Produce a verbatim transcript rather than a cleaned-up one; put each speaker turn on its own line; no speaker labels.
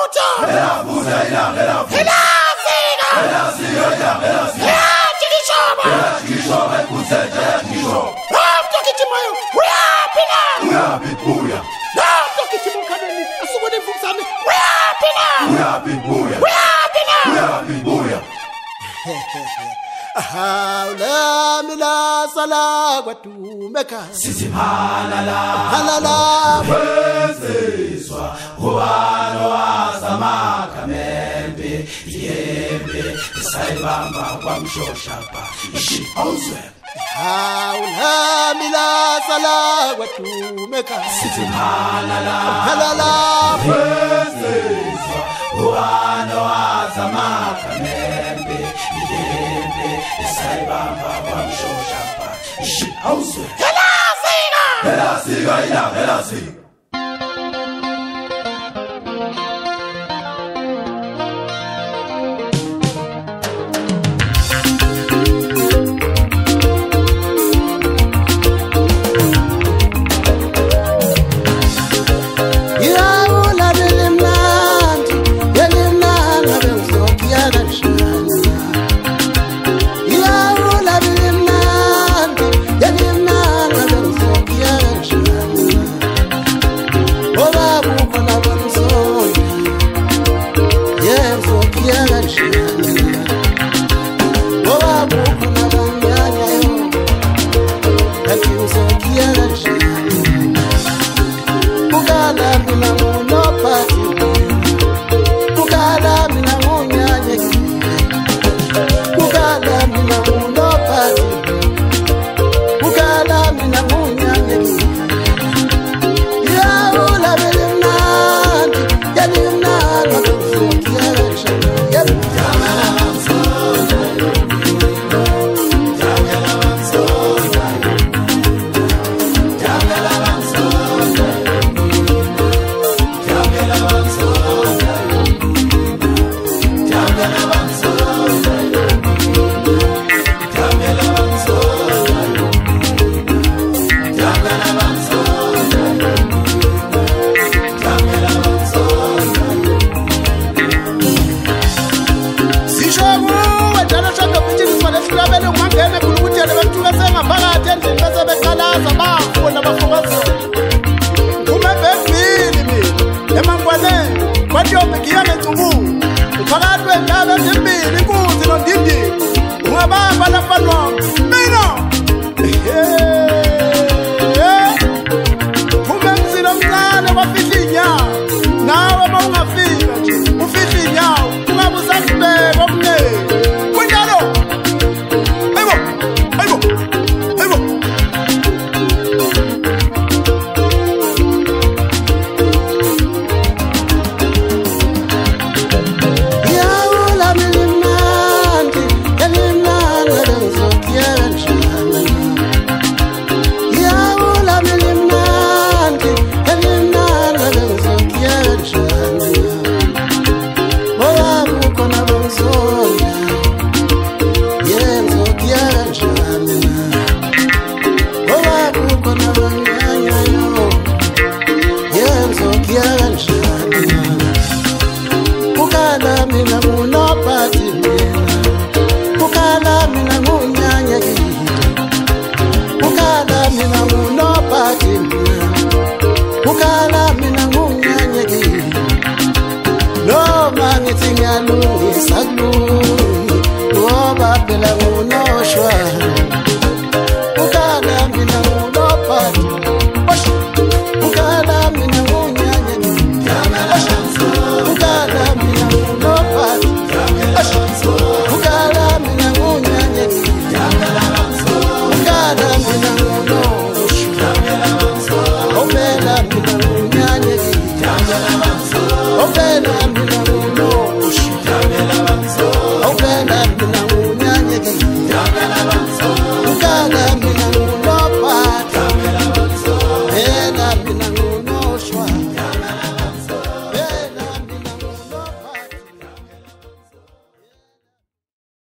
Elafutha.
Elafutha ilanga elafutha.
Elafika.
Elafika ilanga elafika.
Ejikishoba.
Ejikishoba ekuseje ejikishoba.
Amtokitimayo. Uyaphi na?
Uyaphi buya.
Amtokitimo kaneni. Asukuni mfukuzane. Uyaphi na?
Uyaphi buya.
Uyaphi na?
Uyaphi buya.
Ahawla mila sala kwatumeka.
Sizimhalala.
Halala.
Weziswa ubalo wasamakhamembe yembe sayibamba kwamshoshapa ishihozwe.
Ahawla mila sala kwatumeka.
Sizimhalala.
Halala.
Weziswa ubalo wasamakhamembe yembe sayibamba kwamshoshapa ishihozwe.
Elafika.
Elafika ilanga elafika.
Open